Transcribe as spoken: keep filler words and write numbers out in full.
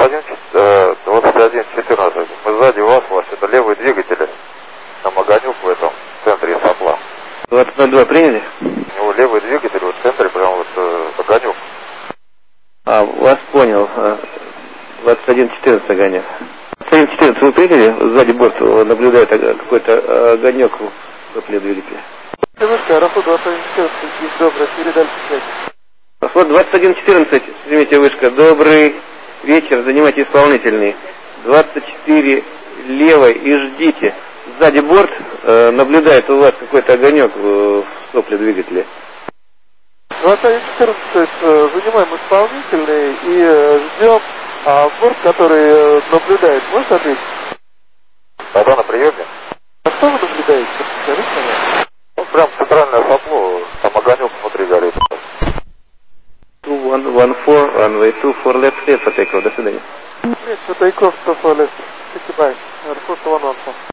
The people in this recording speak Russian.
двадцать один четырнадцать. Мы сзади вас, у вас это левый двигатель. Там огонек в этом центре сопла. двадцать ноль два приняли? У него левый двигатель, вот в центре прям вот э, огонек. А, вас понял. двадцать один четырнадцать огонек. двадцать один четырнадцать вы приняли? Сзади борт наблюдает какой-то огонек в сопле двигателя. Аэрофлот двадцать один четырнадцать, есть добрый, передали связь. Аэрофлот двадцать один четырнадцать, примите вышка. Добрый вечер, занимайте исполнительный. двадцать четыре левой и ждите. Сзади борт э, наблюдает у вас какой-то огонек в сопле двигателя. двадцать один четырнадцать, э, занимаем исполнительный и э, ждем. А борт, который э, наблюдает, может ответить? Вода на приеме. А что вы наблюдаете? Скажите, пожалуйста. Ну, прям центральное сопло, там огонек внутри горит. two one one four, runway two four left, clear for takeoff. До свидания. Нет, for takeoff, two four left. Goodbye. Airport one one four.